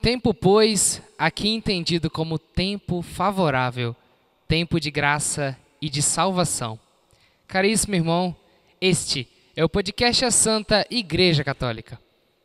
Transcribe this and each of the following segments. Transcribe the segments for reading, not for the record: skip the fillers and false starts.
Tempo, pois, aqui entendido como tempo favorável, tempo de graça e de salvação. Caríssimo irmão, este é o podcast A Santa Igreja Católica.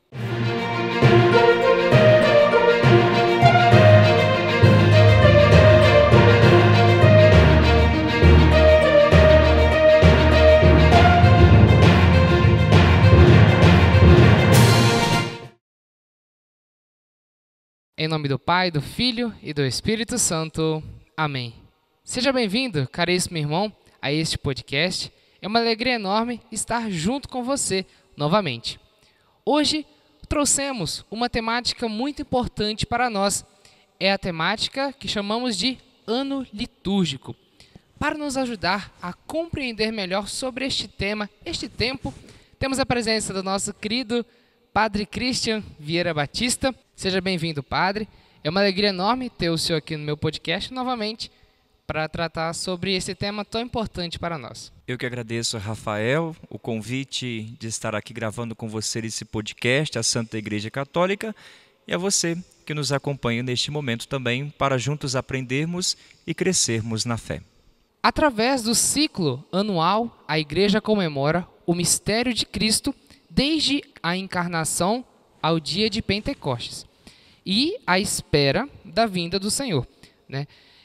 Em nome do Pai, do Filho e do Espírito Santo. Amém. Seja bem-vindo, caríssimo irmão, a este podcast. É uma alegria enorme estar junto com você novamente. Hoje trouxemos uma temática muito importante para nós. É a temática que chamamos de Ano Litúrgico. Para nos ajudar a compreender melhor sobre este tema, este tempo, temos a presença do nosso querido Padre Christian Vieira Batista. Seja bem-vindo, Padre. É uma alegria enorme ter o senhor aqui no meu podcast novamente para tratar sobre esse tema tão importante para nós. Eu que agradeço, Rafael, o convite de estar aqui gravando com você esse podcast, a Santa Igreja Católica, e a você que nos acompanha neste momento também, para juntos aprendermos e crescermos na fé. Através do ciclo anual, a Igreja comemora o mistério de Cristo desde a encarnação ao dia de Pentecostes e a espera da vinda do Senhor, né?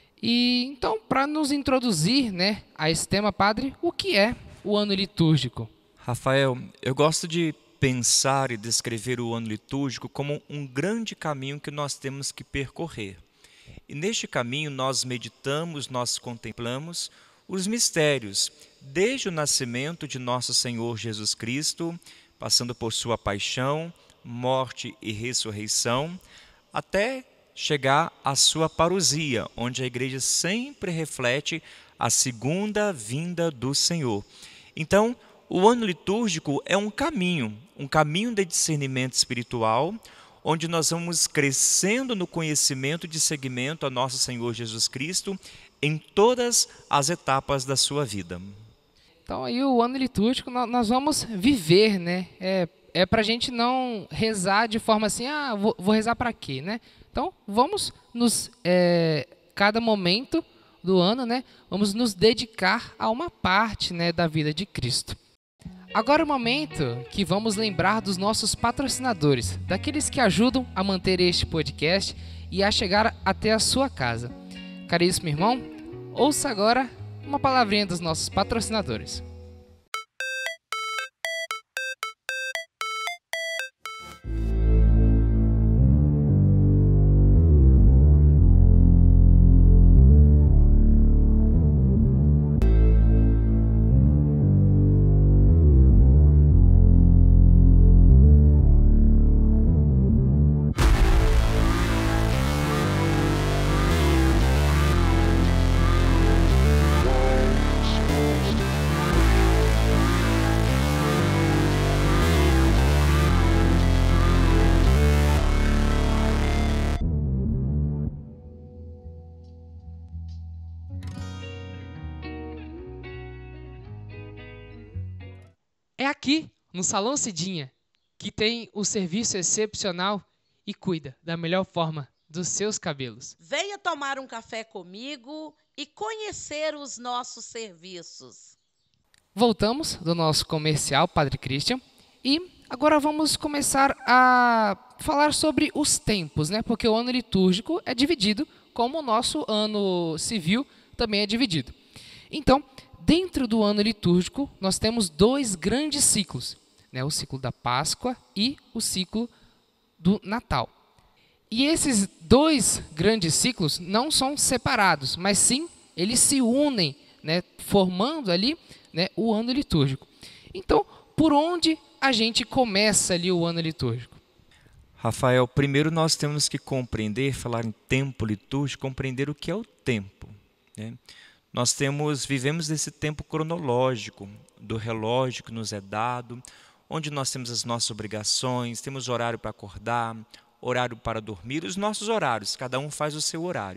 E então, para nos introduzir, né, a esse tema, Padre, o que é o ano litúrgico? Rafael, eu gosto de pensar e descrever o ano litúrgico como um grande caminho que nós temos que percorrer. E neste caminho nós meditamos, nós contemplamos os mistérios, desde o nascimento de nosso Senhor Jesus Cristo, passando por sua paixão, morte e ressurreição, até chegar à sua parousia, onde a igreja sempre reflete a segunda vinda do Senhor. Então, o ano litúrgico é um caminho de discernimento espiritual, onde nós vamos crescendo no conhecimento de seguimento a nosso Senhor Jesus Cristo em todas as etapas da sua vida. Então, aí o ano litúrgico nós vamos viver, né? É para a gente não rezar de forma assim, vou rezar para quê, né? Então, vamos cada momento do ano, né? Vamos nos dedicar a uma parte, né, da vida de Cristo. Agora é o momento que vamos lembrar dos nossos patrocinadores, daqueles que ajudam a manter este podcast e a chegar até a sua casa. Caríssimo irmão, ouça agora uma palavrinha dos nossos patrocinadores. É aqui, no Salão Cidinha, que tem o serviço excepcional e cuida da melhor forma dos seus cabelos. Venha tomar um café comigo e conhecer os nossos serviços. Voltamos do nosso comercial, Padre Christian, e agora vamos começar a falar sobre os tempos, né? Porque o ano litúrgico é dividido, como o nosso ano civil também é dividido. Então, dentro do ano litúrgico, nós temos dois grandes ciclos, né? O ciclo da Páscoa e o ciclo do Natal. E esses dois grandes ciclos não são separados, mas sim eles se unem, né? Formando ali, né, o ano litúrgico. Então, por onde a gente começa ali o ano litúrgico? Rafael, primeiro nós temos que compreender, falar em tempo litúrgico, compreender o que é o tempo, né? Nós vivemos nesse tempo cronológico do relógio que nos é dado, onde nós temos as nossas obrigações, temos horário para acordar, horário para dormir, os nossos horários, cada um faz o seu horário.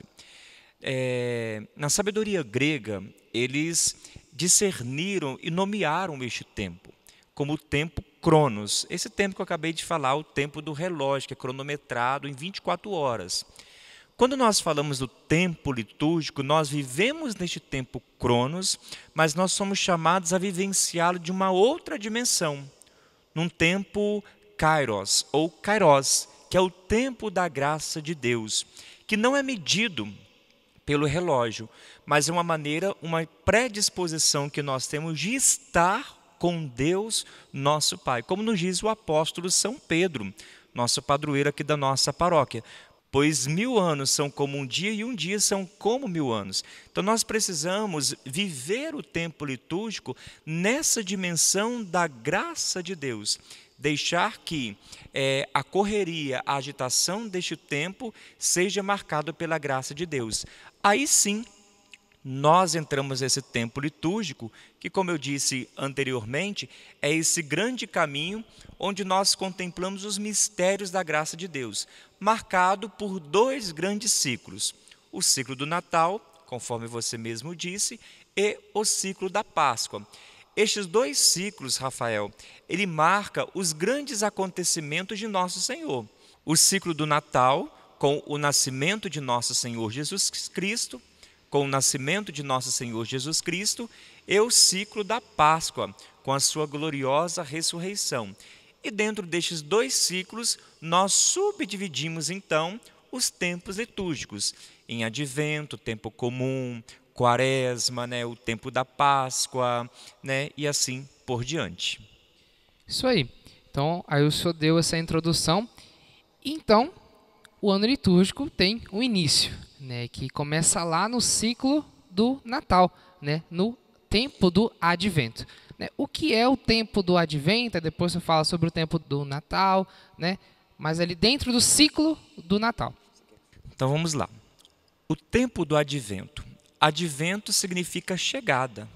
Na sabedoria grega, eles discerniram e nomearam este tempo como o tempo Cronos. Esse tempo que eu acabei de falar, o tempo do relógio, que é cronometrado em 24 horas. Quando nós falamos do tempo litúrgico, nós vivemos neste tempo Cronos, mas nós somos chamados a vivenciá-lo de uma outra dimensão, num tempo Kairos, ou Kairos, que é o tempo da graça de Deus, que não é medido pelo relógio, mas é uma maneira, uma predisposição que nós temos de estar com Deus, nosso Pai, como nos diz o apóstolo São Pedro, nosso padroeiro aqui da nossa paróquia. Pois 1000 anos são como um dia e um dia são como 1000 anos. Então nós precisamos viver o tempo litúrgico nessa dimensão da graça de Deus. Deixar que a correria, a agitação deste tempo seja marcado pela graça de Deus. Aí sim, nós entramos nesse tempo litúrgico, que, como eu disse anteriormente, é esse grande caminho onde nós contemplamos os mistérios da graça de Deus, marcado por 2 grandes ciclos: o ciclo do Natal, conforme você mesmo disse, e o ciclo da Páscoa. Estes 2 ciclos, Rafael, ele marca os grandes acontecimentos de nosso Senhor. O ciclo do Natal, com o nascimento de nosso Senhor Jesus Cristo, com o nascimento de nosso Senhor Jesus Cristo, e o ciclo da Páscoa, com a sua gloriosa ressurreição. E dentro destes 2 ciclos, nós subdividimos então os tempos litúrgicos, em Advento, tempo comum, Quaresma, o tempo da Páscoa, e assim por diante. Isso aí. Então, aí o senhor deu essa introdução. Então, o ano litúrgico tem um início, que começa lá no ciclo do Natal, no tempo do Advento. O que é o tempo do Advento? Depois você fala sobre o tempo do Natal, mas ali dentro do ciclo do Natal. Então vamos lá. O tempo do Advento. Advento significa chegada,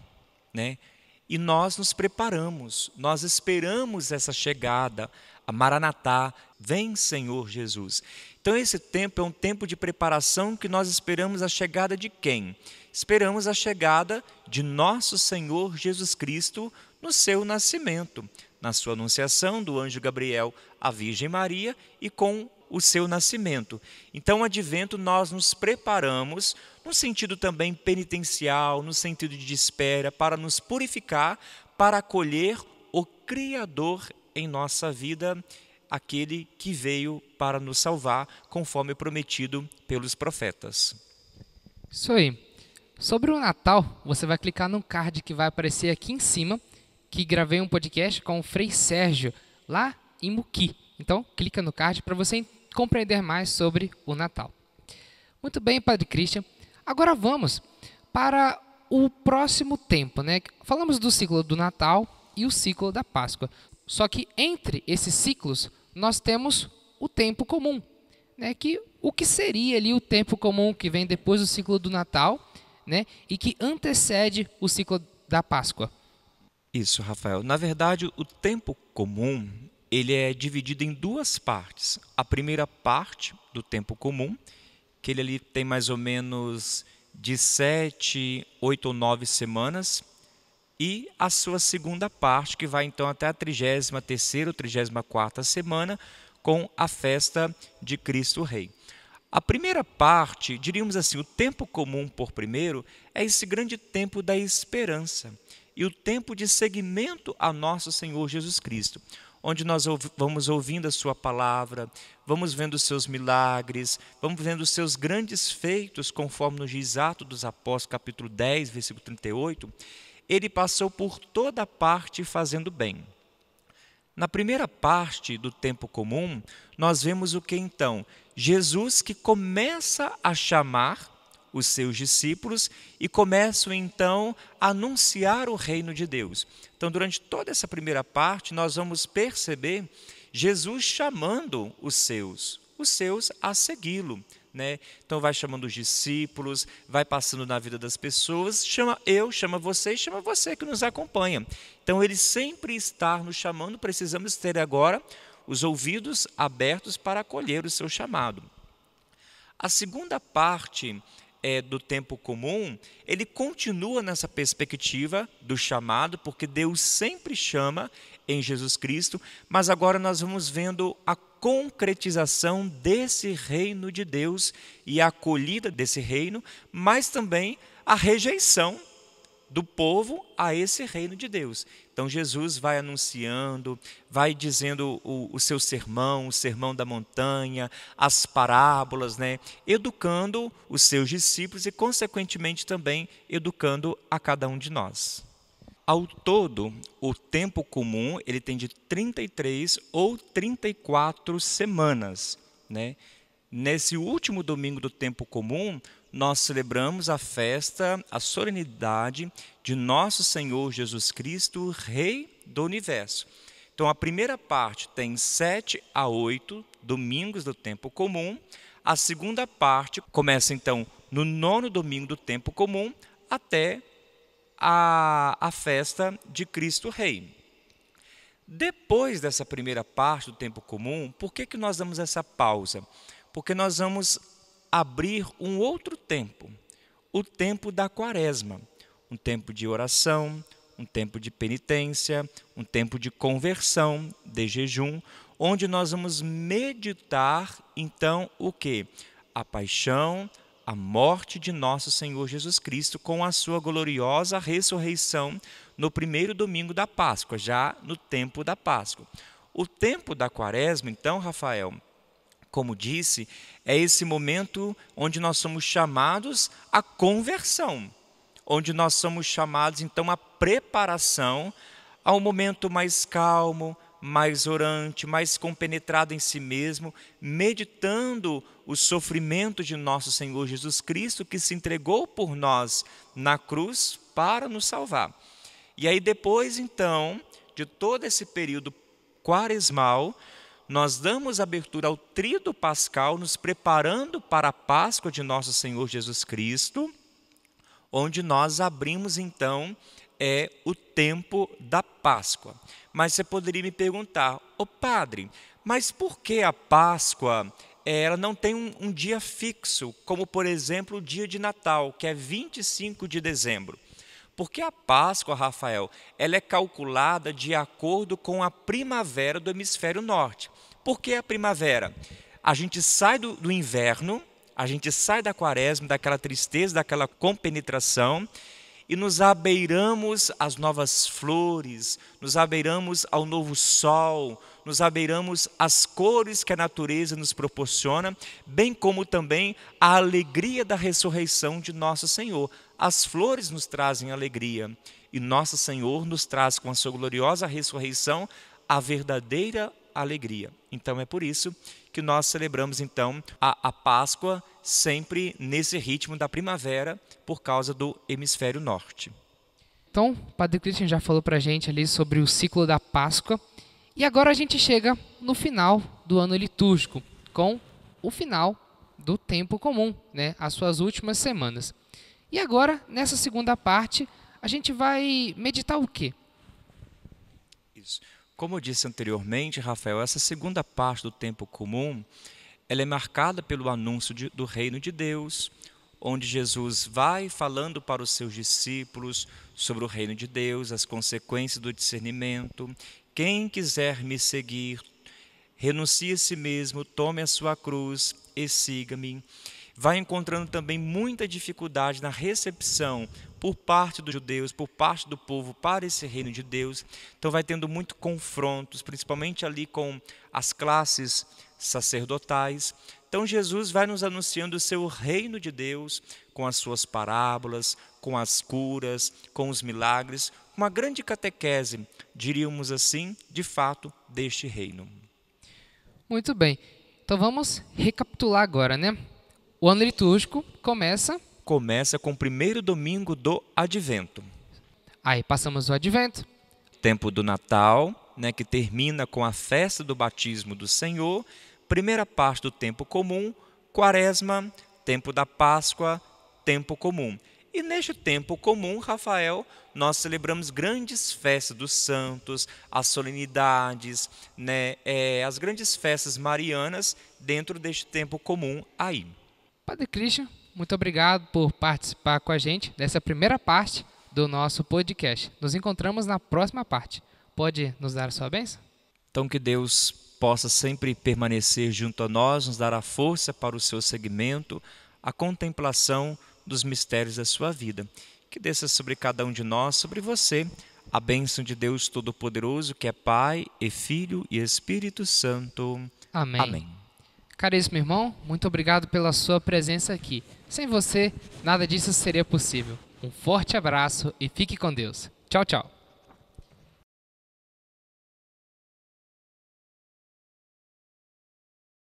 E nós nos preparamos, nós esperamos essa chegada, a Maranatá, vem Senhor Jesus. Então esse tempo é um tempo de preparação que nós esperamos a chegada de quem? Esperamos a chegada de nosso Senhor Jesus Cristo no seu nascimento, na sua anunciação do anjo Gabriel à Virgem Maria e com o seu nascimento. Então, o Advento nós nos preparamos, no sentido também penitencial, no sentido de espera, para nos purificar, para acolher o Criador em nossa vida, aquele que veio para nos salvar, conforme prometido pelos profetas. Isso aí. Sobre o Natal, você vai clicar no card que vai aparecer aqui em cima, que gravei um podcast com o Frei Sérgio, lá em Muqui. Então, clica no card para você compreender mais sobre o Natal. Muito bem, Padre Christian. Agora vamos para o próximo tempo, Falamos do ciclo do Natal e o ciclo da Páscoa. Só que entre esses ciclos, nós temos o tempo comum, o que seria ali o tempo comum que vem depois do ciclo do Natal, e que antecede o ciclo da Páscoa. Isso, Rafael. Na verdade, o tempo comum, ele é dividido em 2 partes. A primeira parte do tempo comum, que ele ali tem mais ou menos de 7, 8 ou 9 semanas, e a sua segunda parte, que vai então até a 33ª ou 34ª semana, com a festa de Cristo Rei. A primeira parte, diríamos assim, o tempo comum por primeiro, é esse grande tempo da esperança e o tempo de seguimento a nosso Senhor Jesus Cristo, onde nós vamos ouvindo a sua palavra, vamos vendo os seus milagres, vamos vendo os seus grandes feitos, conforme nos diz Atos dos Apóstolos, capítulo 10, versículo 38, ele passou por toda parte fazendo bem. Na primeira parte do tempo comum, nós vemos o que então? Jesus que começa a chamar os seus discípulos e começam então a anunciar o reino de Deus. Então, durante toda essa primeira parte, nós vamos perceber Jesus chamando os seus a segui-lo, Então, vai chamando os discípulos, vai passando na vida das pessoas, chama você que nos acompanha. Então, ele sempre está nos chamando, precisamos ter agora os ouvidos abertos para acolher o seu chamado. A segunda parte do tempo comum, ele continua nessa perspectiva do chamado, porque Deus sempre chama em Jesus Cristo, mas agora nós vamos vendo a concretização desse reino de Deus e a acolhida desse reino, mas também a rejeição do povo a esse reino de Deus. Então Jesus vai anunciando, vai dizendo o seu sermão, o sermão da montanha, as parábolas, educando os seus discípulos e, consequentemente, também educando a cada um de nós. Ao todo, o tempo comum ele tem de 33 ou 34 semanas. Nesse último domingo do tempo comum, nós celebramos a festa, a solenidade de nosso Senhor Jesus Cristo, Rei do Universo. Então, a primeira parte tem 7 a 8 domingos do tempo comum. A segunda parte começa, então, no 9º domingo do tempo comum até a festa de Cristo Rei. Depois dessa primeira parte do tempo comum, por que nós damos essa pausa? Porque nós vamos abrir um outro tempo, o tempo da Quaresma, um tempo de oração, um tempo de penitência, um tempo de conversão, de jejum, onde nós vamos meditar, então, o quê? A paixão, a morte de nosso Senhor Jesus Cristo com a sua gloriosa ressurreição no primeiro domingo da Páscoa, já no tempo da Páscoa. O tempo da Quaresma, então, Rafael, como disse, é esse momento onde nós somos chamados à conversão, onde nós somos chamados, então, à preparação ao momento mais calmo, mais orante, mais compenetrado em si mesmo, meditando o sofrimento de nosso Senhor Jesus Cristo, que se entregou por nós na cruz para nos salvar. E aí depois, então, de todo esse período quaresmal, nós damos abertura ao tríduo pascal, nos preparando para a Páscoa de nosso Senhor Jesus Cristo, onde nós abrimos, então, o tempo da Páscoa. Mas você poderia me perguntar, padre, mas por que a Páscoa ela não tem um dia fixo, como, por exemplo, o dia de Natal, que é 25 de dezembro? Porque a Páscoa, Rafael, ela é calculada de acordo com a primavera do hemisfério norte. Por que a primavera? A gente sai do inverno, a gente sai da quaresma, daquela tristeza, daquela compenetração, e nos abeiramos às novas flores, nos abeiramos ao novo sol, nos abeiramos às cores que a natureza nos proporciona, bem como também a alegria da ressurreição de nosso Senhor. As flores nos trazem alegria e nosso Senhor nos traz com a sua gloriosa ressurreição a verdadeira alegria. Então é por isso que nós celebramos então a Páscoa sempre nesse ritmo da primavera por causa do hemisfério norte. Então, o Padre Christian já falou para a gente ali sobre o ciclo da Páscoa e agora a gente chega no final do ano litúrgico, com o final do tempo comum, as suas últimas semanas. E agora, nessa segunda parte, a gente vai meditar o quê? Isso. Como eu disse anteriormente, Rafael, essa segunda parte do tempo comum, ela é marcada pelo anúncio do reino de Deus, onde Jesus vai falando para os seus discípulos sobre o reino de Deus, as consequências do discernimento. Quem quiser me seguir, renuncie a si mesmo, tome a sua cruz e siga-me. Vai encontrando também muita dificuldade na recepção por parte dos judeus, por parte do povo para esse reino de Deus. Então vai tendo muito confrontos, principalmente ali com as classes sacerdotais. Então Jesus vai nos anunciando o seu reino de Deus com as suas parábolas, com as curas, com os milagres, uma grande catequese, diríamos assim, de fato, deste reino. Muito bem. Então vamos recapitular agora, O ano litúrgico começa com o primeiro domingo do Advento. Aí passamos o Advento. Tempo do Natal, que termina com a festa do batismo do Senhor. Primeira parte do tempo comum, Quaresma, tempo da Páscoa, tempo comum. E neste tempo comum, Rafael, nós celebramos grandes festas dos santos, as solenidades, as grandes festas marianas dentro deste tempo comum aí. Padre Christian, muito obrigado por participar com a gente dessa primeira parte do nosso podcast. Nos encontramos na próxima parte. pode nos dar a sua bênção? Então que Deus possa sempre permanecer junto a nós, nos dar a força para o seu seguimento, a contemplação dos mistérios da sua vida. Que desça sobre cada um de nós, sobre você, a bênção de Deus Todo-Poderoso, que é Pai e Filho e Espírito Santo. Amém. Amém. Caríssimo irmão, muito obrigado pela sua presença aqui. Sem você, nada disso seria possível. Um forte abraço e fique com Deus. Tchau, tchau.